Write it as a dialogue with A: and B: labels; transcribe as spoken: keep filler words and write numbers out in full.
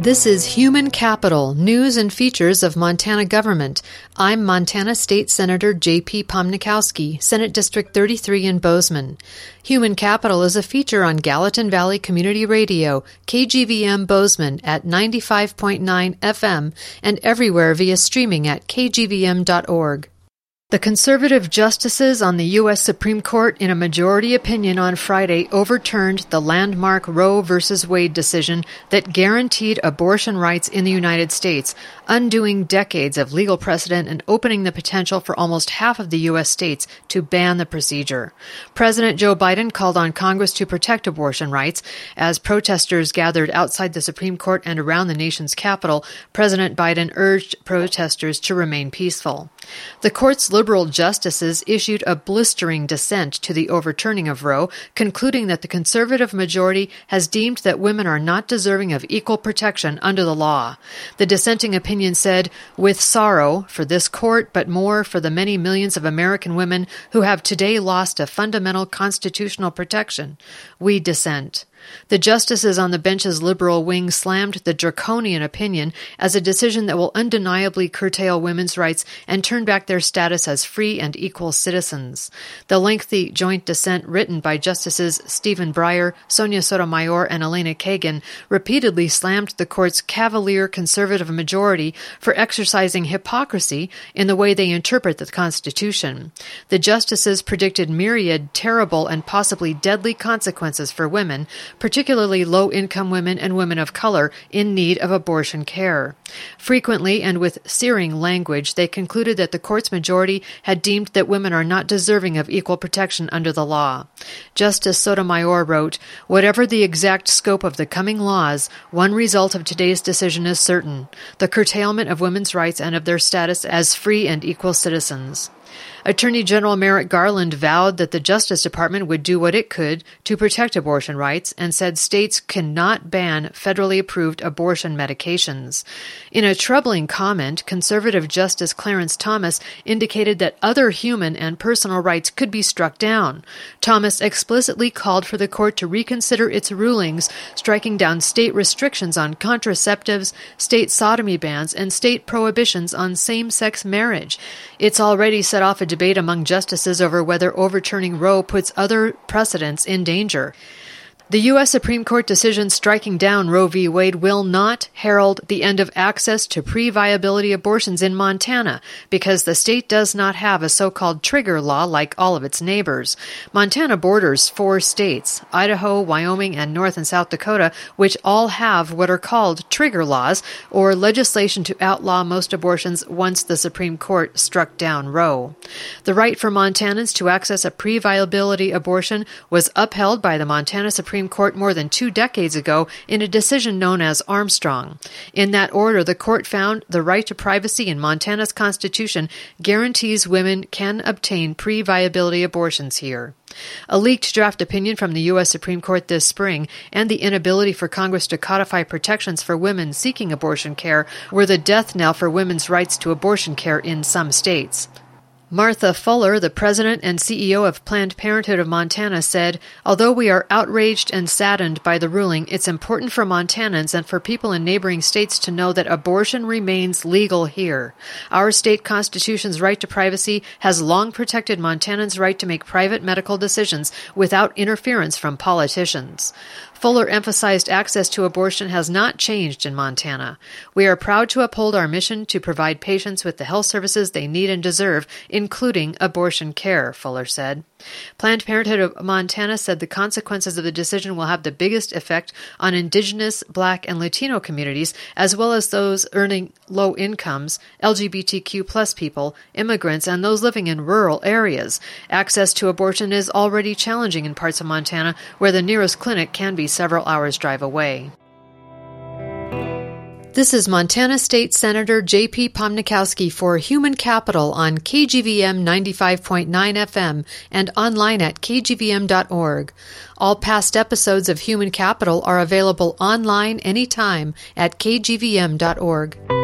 A: This is Human Capital, News and Features of Montana Government. I'm Montana State Senator J P Pomnikowski, Senate District thirty-three in Bozeman. Human Capital is a feature on Gallatin Valley Community Radio, K G V M Bozeman at ninety-five point nine F M and everywhere via streaming at k g v m dot org. The conservative justices on the U S Supreme Court, in a majority opinion on Friday, overturned the landmark Roe v. Wade decision that guaranteed abortion rights in the United States, undoing decades of legal precedent and opening the potential for almost half of the U S states to ban the procedure. President Joe Biden called on Congress to protect abortion rights. As protesters gathered outside the Supreme Court and around the nation's capital, President Biden urged protesters to remain peaceful. The court's liberal justices issued a blistering dissent to the overturning of Roe, concluding that the conservative majority has deemed that women are not deserving of equal protection under the law. The dissenting opinion said, "With sorrow for this court, but more for the many millions of American women who have today lost a fundamental constitutional protection, we dissent." The justices on the bench's liberal wing slammed the draconian opinion as a decision that will undeniably curtail women's rights and turn back their status as free and equal citizens. The lengthy joint dissent written by Justices Stephen Breyer, Sonia Sotomayor, and Elena Kagan repeatedly slammed the court's cavalier conservative majority for exercising hypocrisy in the way they interpret the Constitution. The justices predicted myriad terrible and possibly deadly consequences for women, particularly low-income women and women of color in need of abortion care. Frequently and with searing language, they concluded that the court's majority had deemed that women are not deserving of equal protection under the law. Justice Sotomayor wrote, "Whatever the exact scope of the coming laws, one result of today's decision is certain: the curtailment of women's rights and of their status as free and equal citizens." Attorney General Merrick Garland vowed that the Justice Department would do what it could to protect abortion rights and said states cannot ban federally approved abortion medications. In a troubling comment, conservative Justice Clarence Thomas indicated that other human and personal rights could be struck down. Thomas explicitly called for the court to reconsider its rulings, striking down state restrictions on contraceptives, state sodomy bans, and state prohibitions on same-sex marriage. It's already set off a debate among justices over whether overturning Roe puts other precedents in danger. The U S Supreme Court decision striking down Roe v. Wade will not herald the end of access to pre-viability abortions in Montana because the state does not have a so-called trigger law like all of its neighbors. Montana borders four states, Idaho, Wyoming, and North and South Dakota, which all have what are called trigger laws, or legislation to outlaw most abortions once the Supreme Court struck down Roe. The right for Montanans to access a pre-viability abortion was upheld by the Montana Supreme Court more than two decades ago in a decision known as Armstrong. In that order, the court found the right to privacy in Montana's Constitution guarantees women can obtain pre-viability abortions here. A leaked draft opinion from the U S Supreme Court this spring and the inability for Congress to codify protections for women seeking abortion care were the death knell for women's rights to abortion care in some states. Martha Fuller, the president and C E O of Planned Parenthood of Montana, said, "Although we are outraged and saddened by the ruling, it's important for Montanans and for people in neighboring states to know that abortion remains legal here. Our state constitution's right to privacy has long protected Montanans' right to make private medical decisions without interference from politicians." Fuller emphasized access to abortion has not changed in Montana. "We are proud to uphold our mission to provide patients with the health services they need and deserve, including abortion care," Fuller said. Planned Parenthood of Montana said the consequences of the decision will have the biggest effect on Indigenous, Black, and Latino communities, as well as those earning low incomes, L G B T Q plus people, immigrants, and those living in rural areas. Access to abortion is already challenging in parts of Montana where the nearest clinic can be several hours' drive away. This is Montana State Senator J P Pomnikowski for Human Capital on K G V M ninety-five point nine F M and online at k g v m dot org. All past episodes of Human Capital are available online anytime at k g v m dot org.